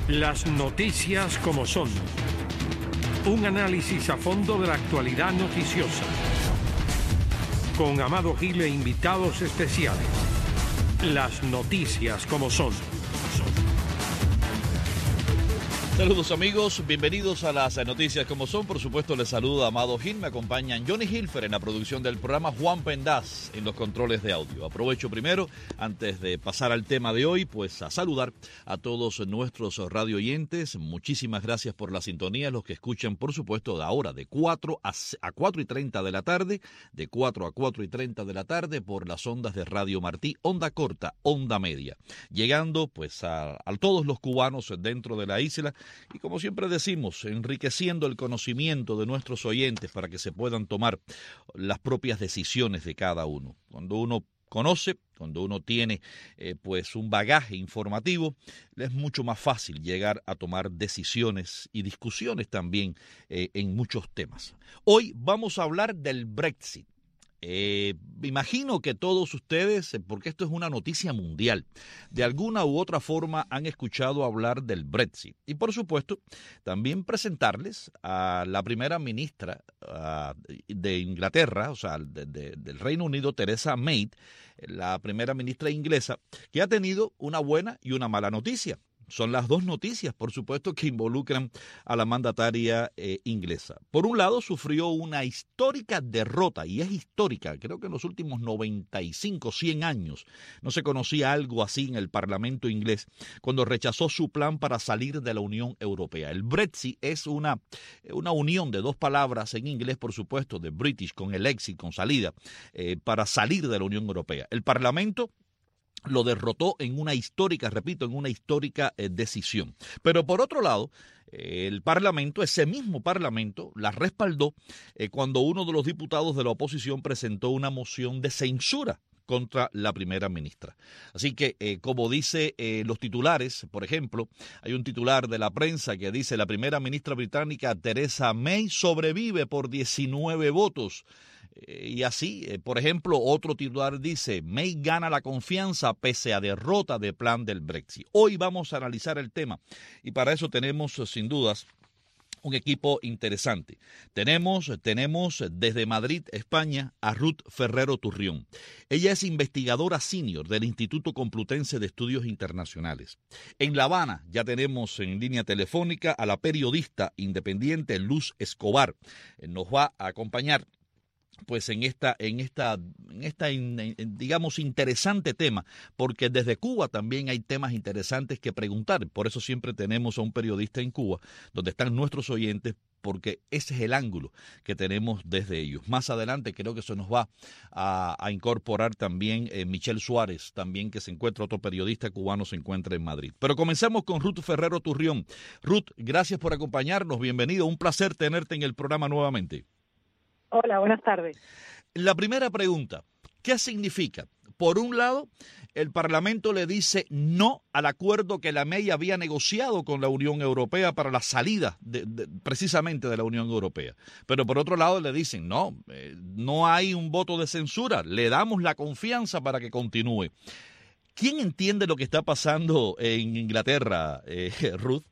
Las noticias como son. Un análisis a fondo de la actualidad noticiosa. Con Amado Gil e invitados especiales. Las noticias como son. Saludos amigos, bienvenidos a las noticias como son. Por supuesto les saluda Amado Gil, me acompañan Johnny Hilfer en la producción del programa, Juan Pendaz en los controles de audio. Aprovecho primero, antes de pasar al tema de hoy, pues a saludar a todos nuestros radio oyentes. Muchísimas gracias por la sintonía, los que escuchan por supuesto de ahora de 4 a 4 y 30 de la tarde, de 4 a 4 y 30 de la tarde por las ondas de Radio Martí, onda corta, onda media. Llegando pues a todos los cubanos dentro de la isla. Y como siempre decimos, enriqueciendo el conocimiento de nuestros oyentes para que se puedan tomar las propias decisiones de cada uno. Cuando uno conoce, cuando uno tiene pues un bagaje informativo, es mucho más fácil llegar a tomar decisiones y discusiones también en muchos temas. Hoy vamos a hablar del Brexit. Imagino que todos ustedes, porque esto es una noticia mundial, de alguna u otra forma han escuchado hablar del Brexit. Y por supuesto, también presentarles a la primera ministra de Inglaterra, o sea, del Reino Unido, Theresa May, la primera ministra inglesa, que ha tenido una buena y una mala noticia. Son las dos noticias, por supuesto, que involucran a la mandataria inglesa. Por un lado, sufrió una histórica derrota, y es histórica, creo que en los últimos 95, 100 años no se conocía algo así en el Parlamento inglés, cuando rechazó su plan para salir de la Unión Europea. El Brexit es una unión de dos palabras en inglés, por supuesto, de British con el exit, con salida, para salir de la Unión Europea. El Parlamento lo derrotó en una histórica, repito, en una histórica decisión. Pero por otro lado, el Parlamento, ese mismo Parlamento, la respaldó cuando uno de los diputados de la oposición presentó una moción de censura contra la primera ministra. Así que, como dice los titulares, por ejemplo, hay un titular de la prensa que dice: la primera ministra británica Theresa May sobrevive por 19 votos. Y así, por ejemplo, otro titular dice: May gana la confianza pese a derrota de plan del Brexit. Hoy vamos a analizar el tema y para eso tenemos sin dudas un equipo interesante. Tenemos desde Madrid, España, a Ruth Ferrero Turrión. Ella es investigadora senior del Instituto Complutense de Estudios Internacionales. En La Habana ya tenemos en línea telefónica a la periodista independiente Luz Escobar. Nos va a acompañar pues en esta digamos interesante tema, porque desde Cuba también hay temas interesantes que preguntar. Por eso siempre tenemos a un periodista en Cuba, donde están nuestros oyentes, porque ese es el ángulo que tenemos desde ellos. Más adelante creo que se nos va a incorporar también Michelle Suárez, también que se encuentra, otro periodista cubano se encuentra en Madrid. Pero comencemos con Ruth Ferrero Turrión. Ruth, gracias por acompañarnos, bienvenido, un placer tenerte en el programa nuevamente. Hola, buenas tardes. La primera pregunta, ¿qué significa? Por un lado, el Parlamento le dice no al acuerdo que la May había negociado con la Unión Europea para la salida precisamente de la Unión Europea. Pero por otro lado le dicen no hay un voto de censura, le damos la confianza para que continúe. ¿Quién entiende lo que está pasando en Inglaterra, Ruth?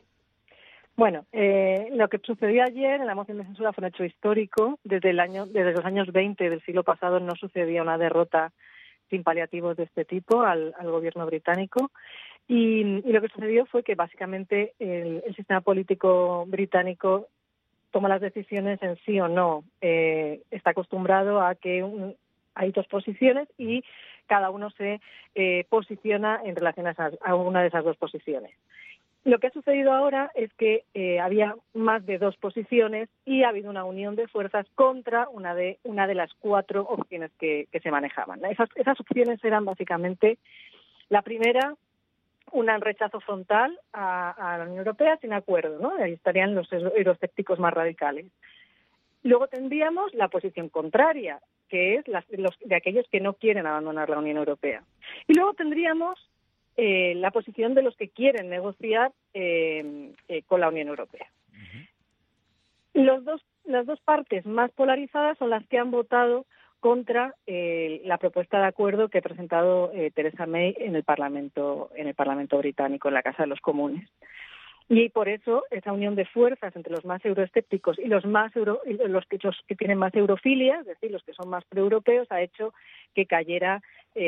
Bueno, lo que sucedió ayer en la moción de censura fue un hecho histórico. Desde los años 20 del siglo pasado no sucedía una derrota sin paliativos de este tipo al gobierno británico. Y lo que sucedió fue que básicamente el sistema político británico toma las decisiones en sí o no. Está acostumbrado a que hay dos posiciones y cada uno se posiciona en relación a una de esas dos posiciones. Lo que ha sucedido ahora es que había más de dos posiciones y ha habido una unión de fuerzas contra una de las cuatro opciones que se manejaban. Esas opciones eran básicamente, la primera, un rechazo frontal a la Unión Europea sin acuerdo, ¿no? Ahí estarían los euroscépticos más radicales. Luego tendríamos la posición contraria, que es de aquellos que no quieren abandonar la Unión Europea. Y luego tendríamos la posición de los que quieren negociar con la Unión Europea. Uh-huh. Las dos partes más polarizadas son las que han votado contra la propuesta de acuerdo que ha presentado Theresa May en el Parlamento británico, en la Casa de los Comunes. Y por eso esa unión de fuerzas entre los más euroescépticos y los que tienen más eurofilia, es decir, los que son más proeuropeos, ha hecho que cayera,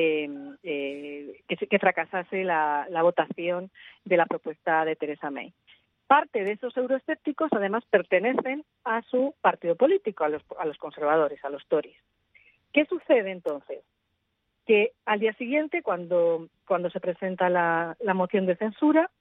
que fracasase la votación de la propuesta de Theresa May. Parte de esos euroescépticos, además, pertenecen a su partido político, a los conservadores, a los Tories. ¿Qué sucede entonces? Que al día siguiente, cuando se presenta la moción de censura,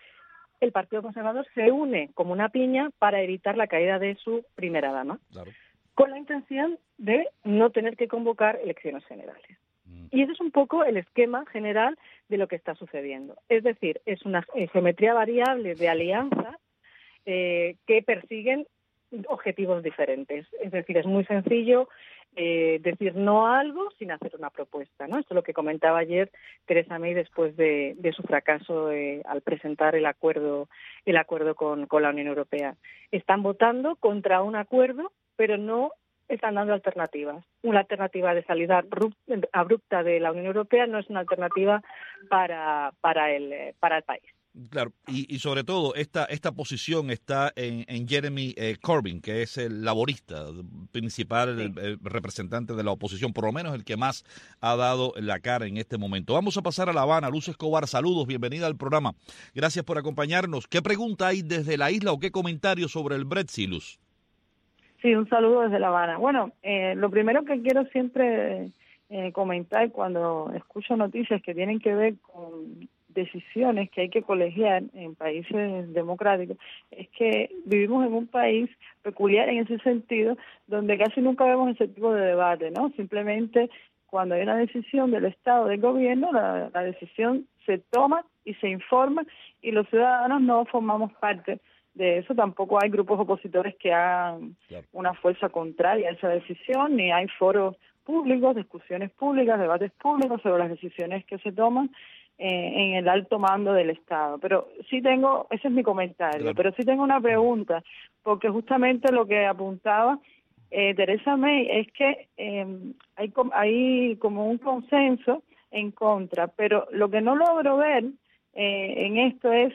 el Partido Conservador se une como una piña para evitar la caída de su primera dama, claro, con la intención de no tener que convocar elecciones generales. Y ese es un poco el esquema general de lo que está sucediendo. Es decir, es una geometría variable de alianzas que persiguen objetivos diferentes. Es decir, es muy sencillo decir no a algo sin hacer una propuesta, ¿no? Esto es lo que comentaba ayer Theresa May después de su fracaso al presentar el acuerdo con la Unión Europea. Están votando contra un acuerdo, pero no están dando alternativas. Una alternativa de salida abrupta de la Unión Europea no es una alternativa para el país. Claro, y sobre todo esta posición está en Jeremy Corbyn, que es el laborista principal, sí, el representante de la oposición, por lo menos el que más ha dado la cara en este momento. Vamos a pasar a La Habana. Luz Escobar, saludos, bienvenida al programa. Gracias por acompañarnos. ¿Qué pregunta hay desde la isla o qué comentario sobre el Brexit, Luz? Sí, un saludo desde La Habana. Bueno, lo primero que quiero siempre comentar cuando escucho noticias que tienen que ver con decisiones que hay que colegiar en países democráticos, es que vivimos en un país peculiar en ese sentido, donde casi nunca vemos ese tipo de debate, ¿no? Simplemente cuando hay una decisión del Estado, del gobierno, la decisión se toma y se informa, y los ciudadanos no formamos parte de eso. Tampoco hay grupos opositores que hagan una fuerza contraria a esa decisión, ni hay foros públicos, discusiones públicas, debates públicos sobre las decisiones que se toman en el alto mando del Estado. Pero sí tengo, ese es mi comentario, claro, pero sí tengo una pregunta, porque justamente lo que apuntaba Theresa May es que hay como un consenso en contra, pero lo que no logro ver en esto es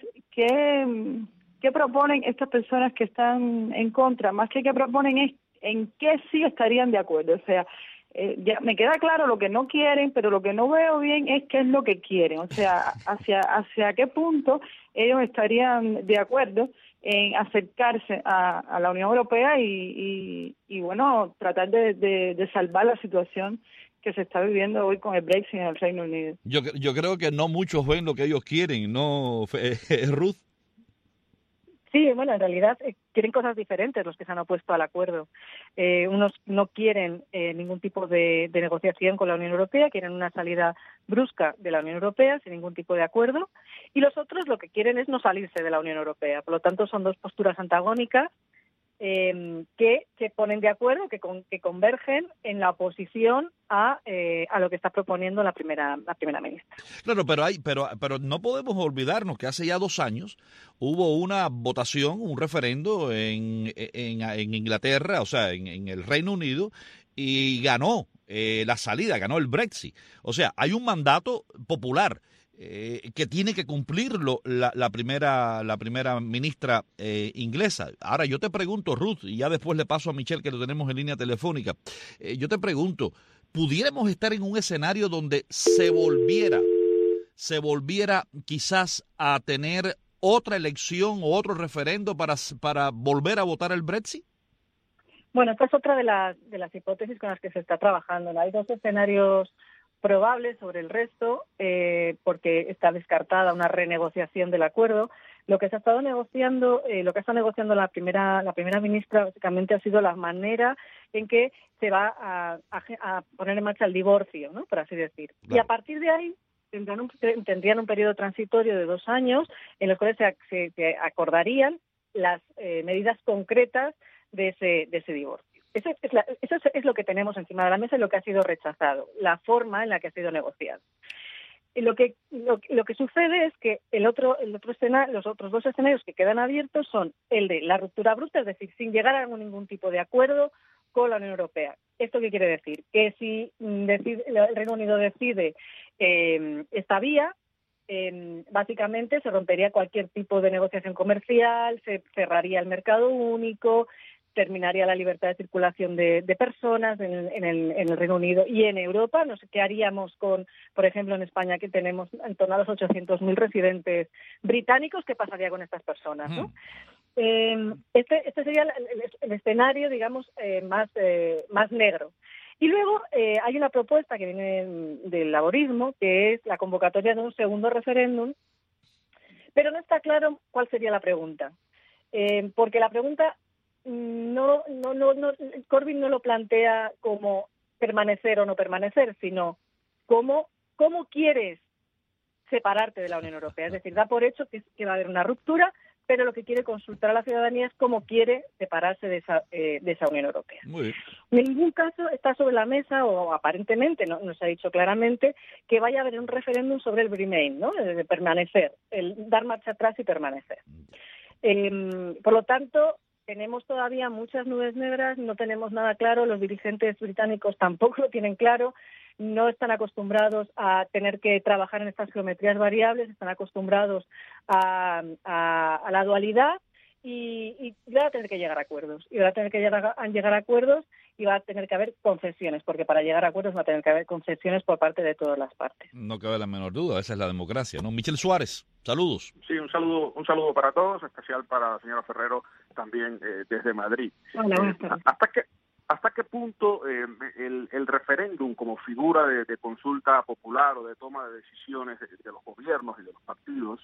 qué proponen estas personas que están en contra, más que qué proponen es en qué sí estarían de acuerdo. O sea, ya me queda claro lo que no quieren, pero lo que no veo bien es qué es lo que quieren. O sea, hacia qué punto ellos estarían de acuerdo en acercarse a la Unión Europea y bueno, tratar de salvar la situación que se está viviendo hoy con el Brexit en el Reino Unido. Yo creo que no muchos ven lo que ellos quieren, ¿no, Ruth? Sí, bueno, en realidad quieren cosas diferentes los que se han opuesto al acuerdo. Unos no quieren ningún tipo de negociación con la Unión Europea, quieren una salida brusca de la Unión Europea sin ningún tipo de acuerdo, y los otros lo que quieren es no salirse de la Unión Europea. Por lo tanto, son dos posturas antagónicas que se ponen de acuerdo, que convergen en la oposición a lo que está proponiendo la primera ministra. Claro, pero no podemos olvidarnos que hace ya 2 años hubo una votación, un referendo en Inglaterra, o sea, en el Reino Unido, y ganó la salida, ganó el Brexit. O sea, hay un mandato popular que tiene que cumplirlo la primera ministra inglesa. Ahora yo te pregunto, Ruth, y ya después le paso a Michelle, que lo tenemos en línea telefónica. Yo te pregunto, ¿pudiéramos estar en un escenario donde se volviera quizás a tener otra elección o otro referendo para volver a votar el Brexit? Bueno, esta es otra de las hipótesis con las que se está trabajando, ¿no? Hay 2 escenarios probables sobre el resto, porque está descartada una renegociación del acuerdo. Lo que se ha estado negociando, la primera ministra, básicamente ha sido la manera en que se va a poner en marcha el divorcio, ¿no?, por así decir. Claro. Y a partir de ahí tendrían un periodo transitorio de 2 años en los cuales se acordarían las medidas concretas de ese divorcio. Eso es lo que tenemos encima de la mesa y lo que ha sido rechazado, la forma en la que ha sido negociado. Y lo que sucede es que los otros 2 escenarios que quedan abiertos son el de la ruptura bruta, es decir, sin llegar a ningún tipo de acuerdo, con la Unión Europea. ¿Esto qué quiere decir? Que si el Reino Unido decide esta vía, básicamente se rompería cualquier tipo de negociación comercial, se cerraría el mercado único, terminaría la libertad de circulación de personas en el Reino Unido y en Europa. No sé qué haríamos con, por ejemplo, en España, que tenemos en torno a los 800.000 residentes británicos. ¿Qué pasaría con estas personas, no? Este sería el escenario, digamos, más negro. Y luego hay una propuesta que viene del laborismo, que es la convocatoria de un segundo referéndum, pero no está claro cuál sería la pregunta, porque la pregunta Corbyn no lo plantea como permanecer o no permanecer, sino cómo quieres separarte de la Unión Europea. Es decir, da por hecho que va a haber una ruptura, pero lo que quiere consultar a la ciudadanía es cómo quiere separarse de esa Unión Europea. Muy bien. En ningún caso está sobre la mesa, o aparentemente no se ha dicho claramente, que vaya a haber un referéndum sobre el Remain, ¿no? De permanecer, el dar marcha atrás y permanecer. Por lo tanto, tenemos todavía muchas nubes negras, no tenemos nada claro, los dirigentes británicos tampoco lo tienen claro, no están acostumbrados a tener que trabajar en estas geometrías variables, están acostumbrados a la dualidad y van a tener que llegar a acuerdos. Y van a tener que llegar a acuerdos y va a tener que haber concesiones, porque para llegar a acuerdos va a tener que haber concesiones por parte de todas las partes. No cabe la menor duda, esa es la democracia, ¿no? Michel Suárez, saludos. Sí, un saludo para todos, especial para la señora Ferrero, también desde Madrid. Hola, ¿Hasta qué punto el referéndum como figura de consulta popular o de toma de decisiones de los gobiernos y de los partidos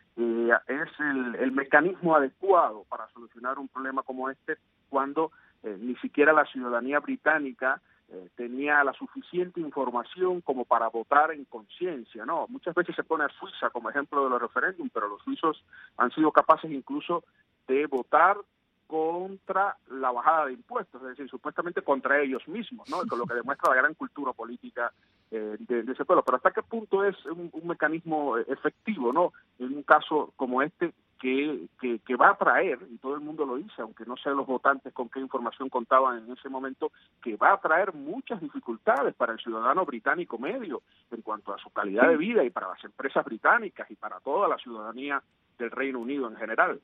es el mecanismo adecuado para solucionar un problema como este, cuando ni siquiera la ciudadanía británica tenía la suficiente información como para votar en conciencia, ¿no? Muchas veces se pone a Suiza como ejemplo de los referéndums, pero los suizos han sido capaces incluso de votar contra la bajada de impuestos, es decir, supuestamente contra ellos mismos, ¿no? Con lo que demuestra la gran cultura política de ese pueblo. Pero ¿hasta qué punto es un mecanismo efectivo, ¿no? En un caso como este, que va a traer, y todo el mundo lo dice, aunque no sean los votantes con qué información contaban en ese momento, que va a traer muchas dificultades para el ciudadano británico medio en cuanto a su calidad de vida y para las empresas británicas y para toda la ciudadanía del Reino Unido en general?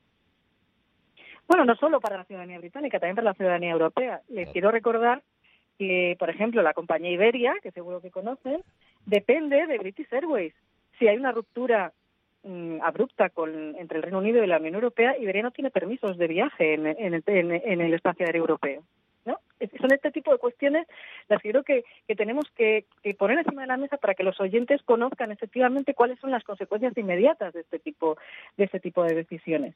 Bueno, no solo para la ciudadanía británica, también para la ciudadanía europea. Les quiero recordar que, por ejemplo, la compañía Iberia, que seguro que conocen, depende de British Airways. Si hay una ruptura abrupta entre el Reino Unido y la Unión Europea, Iberia no tiene permisos de viaje en el espacio aéreo europeo, ¿no? Son este tipo de cuestiones las que creo que tenemos que poner encima de la mesa para que los oyentes conozcan efectivamente cuáles son las consecuencias inmediatas de este tipo de decisiones.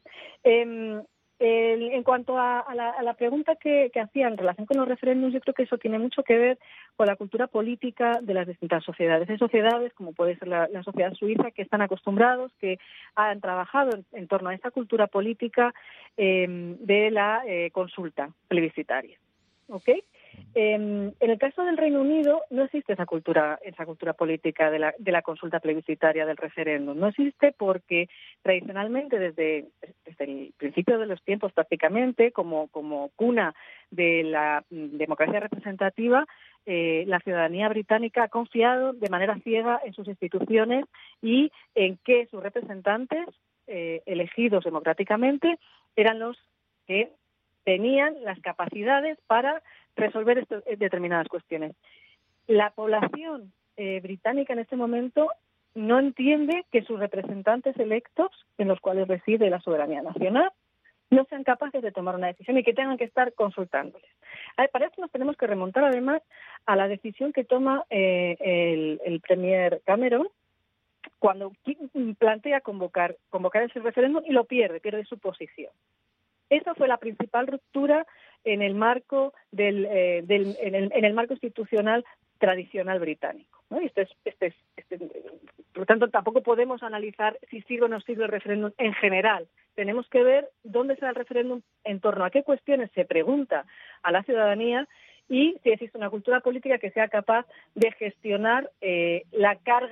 En cuanto a la pregunta que hacían en relación con los referéndums, yo creo que eso tiene mucho que ver con la cultura política de las distintas sociedades. Hay sociedades, como puede ser la sociedad suiza, que están acostumbrados, que han trabajado en torno a esa cultura política de la consulta plebiscitaria. ¿Ok? En el caso del Reino Unido no existe esa cultura política de la consulta plebiscitaria, del referéndum. No existe porque tradicionalmente desde el principio de los tiempos prácticamente, como cuna de la democracia representativa, la ciudadanía británica ha confiado de manera ciega en sus instituciones y en que sus representantes elegidos democráticamente eran los que tenían las capacidades para resolver determinadas cuestiones. La población británica en este momento no entiende que sus representantes electos, en los cuales reside la soberanía nacional, no sean capaces de tomar una decisión y que tengan que estar consultándoles. Para esto nos tenemos que remontar además a la decisión que toma el Premier Cameron cuando plantea convocar ese referéndum y lo pierde su posición. Esa fue la principal ruptura en el marco en el marco institucional tradicional británico, ¿no? Y por lo tanto, tampoco podemos analizar si sigue o no sigue el referéndum en general. Tenemos que ver dónde será el referéndum, en torno a qué cuestiones se pregunta a la ciudadanía y si existe una cultura política que sea capaz de gestionar la carga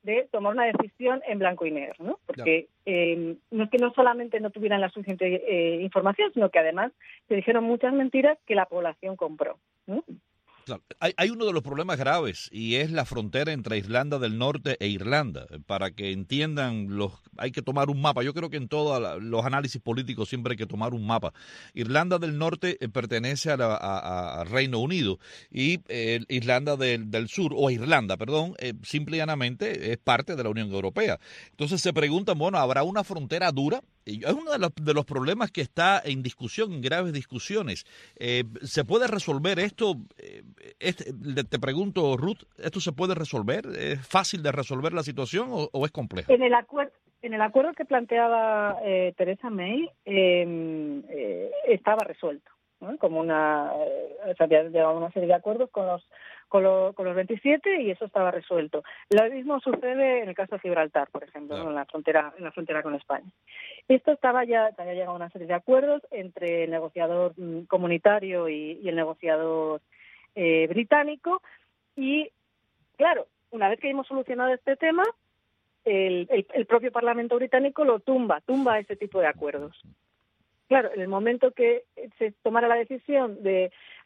de tomar una decisión en blanco y negro, ¿no? Porque no es que no solamente no tuvieran la suficiente información, sino que además se dijeron muchas mentiras que la población compró, ¿no? Claro. Hay uno de los problemas graves y es la frontera entre Irlanda del Norte e Irlanda. Para que entiendan, hay que tomar un mapa. Yo creo que en todos los análisis políticos siempre hay que tomar un mapa. Irlanda del Norte pertenece a Reino Unido y Irlanda del Sur, o Irlanda, perdón, simple y llanamente es parte de la Unión Europea. Entonces se preguntan, bueno, ¿habrá una frontera dura? Es uno de los problemas que está en discusión, en graves discusiones. ¿Se puede resolver esto? Te pregunto, Ruth, ¿esto se puede resolver? ¿Es fácil de resolver la situación o es compleja? En el acuerdo que planteaba Theresa May estaba resuelto, ¿no? Como se había llegado a una serie de acuerdos con los 27 y eso estaba resuelto. Lo mismo sucede en el caso de Gibraltar, por ejemplo, claro, ¿no? en la frontera con España. Esto se había llegado a una serie de acuerdos entre el negociador comunitario y el negociador británico y, claro, una vez que hemos solucionado este tema, el propio Parlamento británico lo tumba ese tipo de acuerdos. Claro, en el momento que se tomara la decisión de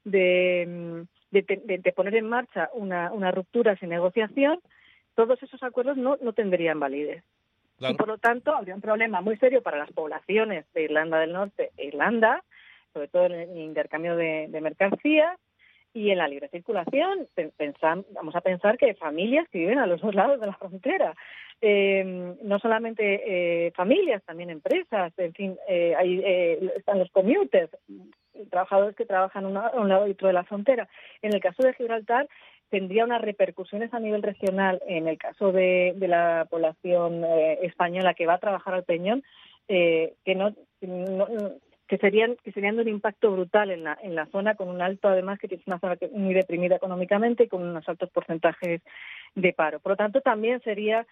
poner en marcha una ruptura sin negociación, todos esos acuerdos no tendrían validez. Claro. Y por lo tanto habría un problema muy serio para las poblaciones de Irlanda del Norte e Irlanda, sobre todo en el intercambio de mercancías y en la libre circulación. Vamos a pensar que hay familias que viven a los dos lados de la frontera. No solamente familias, también empresas, en fin, están los commuters, trabajadores que trabajan a un lado y otro de la frontera. En el caso de Gibraltar, tendría unas repercusiones a nivel regional en el caso de la población española que va a trabajar al Peñón, que serían de un impacto brutal en la zona, con un alto, además, que es una zona muy deprimida económicamente y con unos altos porcentajes de paro. Por lo tanto, también sería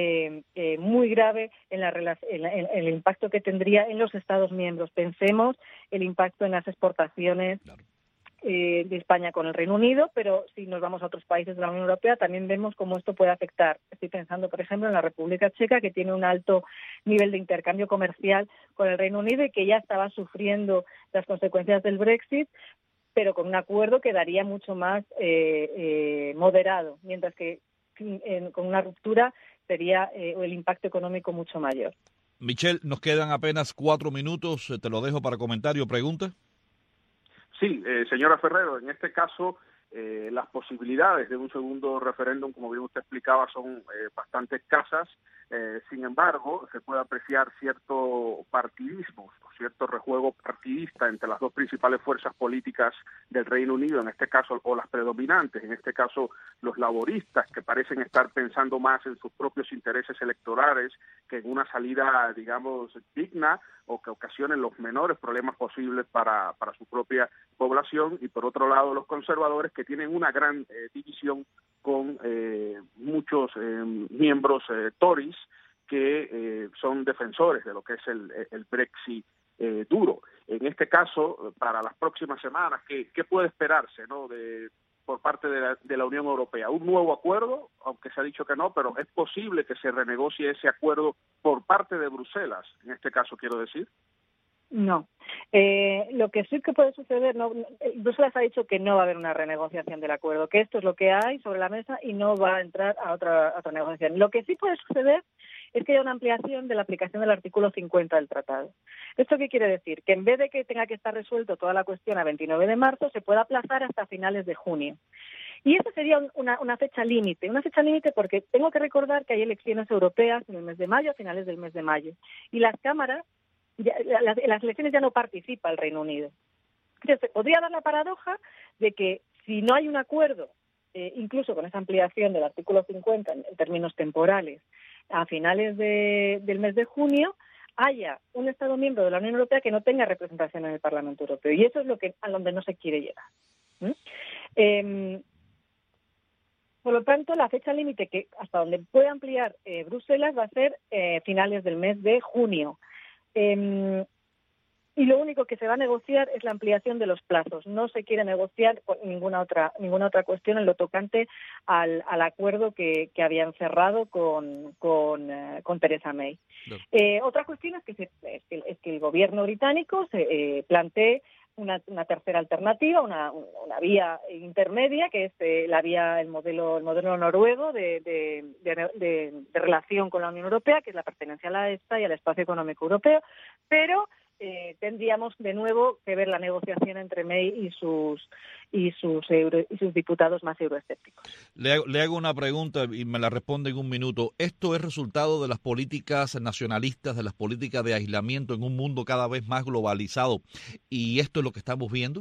muy grave en el impacto que tendría en los Estados miembros. Pensemos el impacto en las exportaciones. Claro. De España con el Reino Unido, pero si nos vamos a otros países de la Unión Europea también vemos cómo esto puede afectar. Estoy pensando, por ejemplo, en la República Checa, que tiene un alto nivel de intercambio comercial con el Reino Unido y que ya estaba sufriendo las consecuencias del Brexit, pero con un acuerdo que daría mucho más moderado, mientras que con una ruptura sería el impacto económico mucho mayor. Michelle, nos quedan apenas 4 minutos. Te lo dejo para comentario o pregunta. Sí, señora Ferrero, en este caso las posibilidades de un segundo referéndum, como bien usted explicaba, son bastante escasas. Sin embargo, se puede apreciar cierto partidismo, cierto rejuego partidista entre las dos principales fuerzas políticas del Reino Unido, en este caso, o las predominantes, en este caso los laboristas, que parecen estar pensando más en sus propios intereses electorales que en una salida, digamos, digna o que ocasione los menores problemas posibles para su propia población, y por otro lado los conservadores, que tienen una gran división con muchos miembros Tories que son defensores de lo que es el Brexit duro. En este caso, para las próximas semanas, ¿qué puede esperarse, ¿no?, por parte de la Unión Europea? ¿Un nuevo acuerdo? Aunque se ha dicho que no, pero es posible que se renegocie ese acuerdo por parte de Bruselas, en este caso quiero decir. No. Lo que sí que puede suceder, Bruselas ha dicho que no va a haber una renegociación del acuerdo, que esto es lo que hay sobre la mesa y no va a entrar a otra negociación. Lo que sí puede suceder es que haya una ampliación de la aplicación del artículo 50 del tratado. ¿Esto qué quiere decir? Que en vez de que tenga que estar resuelto toda la cuestión a 29 de marzo, se puede aplazar hasta finales de junio. Y esa sería una fecha límite porque tengo que recordar que hay elecciones europeas en el mes de mayo, a finales del mes de mayo, y las cámaras, las elecciones ya no participa el Reino Unido. Entonces, podría dar la paradoja de que si no hay un acuerdo, incluso con esa ampliación del artículo 50 en términos temporales, a finales del mes de junio, haya un Estado miembro de la Unión Europea que no tenga representación en el Parlamento Europeo. Y eso es a donde no se quiere llegar. Por lo tanto, la fecha límite que hasta donde puede ampliar Bruselas va a ser finales del mes de junio. y lo único que se va a negociar es la ampliación de los plazos. No se quiere negociar ninguna otra cuestión en lo tocante al acuerdo que habían cerrado con Theresa May. No. Otra cuestión es que el gobierno británico se plantee una tercera alternativa, una vía intermedia, que es el modelo noruego de relación con la Unión Europea, que es la pertenencia a la EFTA y al Espacio Económico Europeo, pero tendríamos de nuevo que ver la negociación entre May y sus diputados más euroescépticos. Le hago una pregunta y me la responde en un minuto. ¿Esto es resultado de las políticas nacionalistas, de las políticas de aislamiento en un mundo cada vez más globalizado? ¿Y esto es lo que estamos viendo?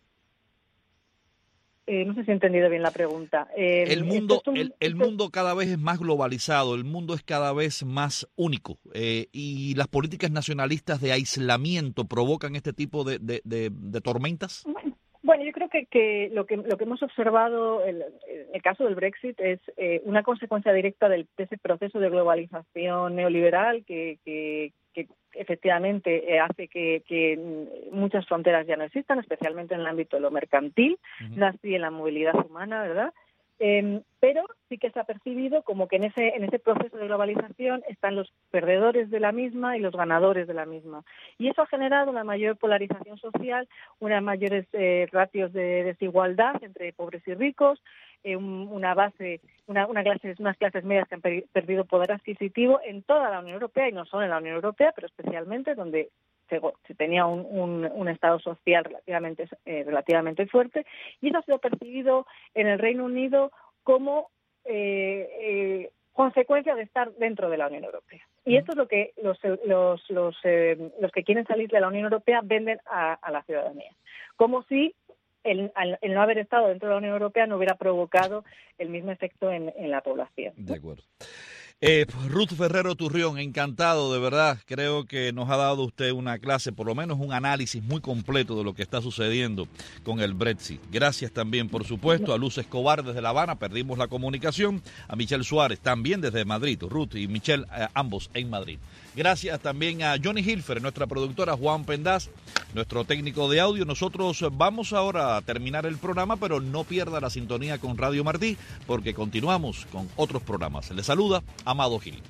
No sé si he entendido bien la pregunta. El mundo cada vez es más globalizado, el mundo es cada vez más único y las políticas nacionalistas de aislamiento provocan este tipo de tormentas. Bueno, yo creo que lo que hemos observado en el caso del Brexit es una consecuencia directa de ese proceso de globalización neoliberal que efectivamente hace que muchas fronteras ya no existan, especialmente en el ámbito de lo mercantil, no así en la movilidad humana, ¿verdad? Pero sí que se ha percibido como que en ese proceso de globalización están los perdedores de la misma y los ganadores de la misma. Y eso ha generado una mayor polarización social, unas mayores ratios de desigualdad entre pobres y ricos, unas clases medias que han perdido poder adquisitivo en toda la Unión Europea, y no solo en la Unión Europea, pero especialmente donde se tenía un estado social relativamente fuerte, y eso ha sido percibido en el Reino Unido como consecuencia de estar dentro de la Unión Europea. Y esto es lo que los que quieren salir de la Unión Europea venden a la ciudadanía, como si el no haber estado dentro de la Unión Europea no hubiera provocado el mismo efecto en la población. De acuerdo. Ruth Ferrero Turrión, encantado, de verdad. Creo que nos ha dado usted una clase, por lo menos un análisis muy completo de lo que está sucediendo con el Brexit. Gracias también, por supuesto, a Luz Escobar desde La Habana, perdimos la comunicación, a Michelle Suárez también desde Madrid, Ruth y Michelle, ambos en Madrid. Gracias también a Johnny Hilfer, nuestra productora, Juan Pendaz, nuestro técnico de audio. Nosotros vamos ahora a terminar el programa, pero no pierda la sintonía con Radio Martí, porque continuamos con otros programas. Les saluda Amado Gil.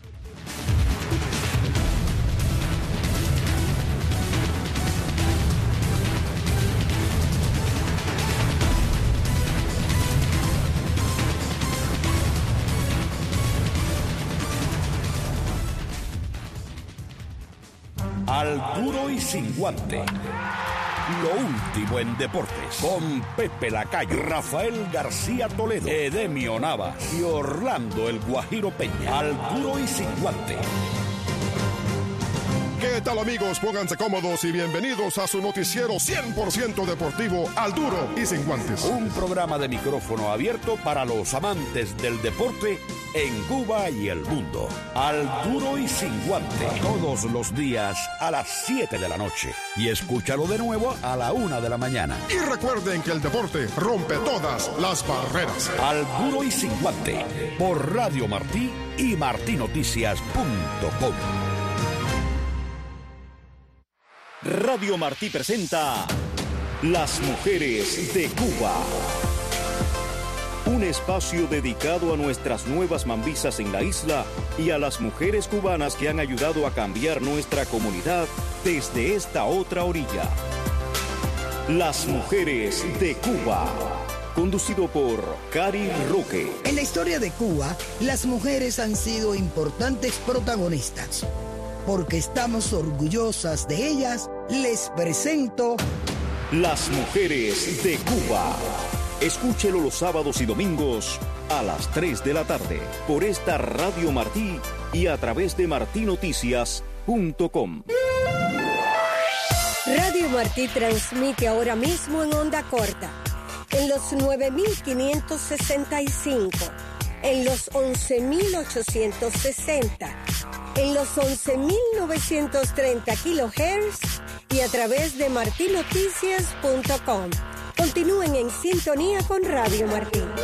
Al duro y sin guante. Lo último en deportes. Con Pepe Lacayo, Rafael García Toledo, Edemio Navas y Orlando el Guajiro Peña. Al duro y sin guante. ¿Qué tal, amigos? Pónganse cómodos y bienvenidos a su noticiero 100% deportivo, Al Duro y Sin Guantes. Un programa de micrófono abierto para los amantes del deporte en Cuba y el mundo. Al Duro y Sin Guante. Todos los días a las 7 de la noche. Y escúchalo de nuevo a la 1 de la mañana. Y recuerden que el deporte rompe todas las barreras. Al Duro y Sin Guante. Por Radio Martí y martinoticias.com. Radio Martí presenta Las Mujeres de Cuba. Un espacio dedicado a nuestras nuevas mambisas en la isla y a las mujeres cubanas que han ayudado a cambiar nuestra comunidad desde esta otra orilla. Las Mujeres de Cuba. Conducido por Cari Roque. En la historia de Cuba, las mujeres han sido importantes protagonistas. Porque estamos orgullosas de ellas, les presento Las Mujeres de Cuba. Escúchelo los sábados y domingos a las 3 de la tarde por esta Radio Martí y a través de martinoticias.com. Radio Martí transmite ahora mismo en onda corta, en los 9.565, en los 11.860, en los 11.930 kHz y a través de martinoticias.com. Continúen en sintonía con Radio Martí.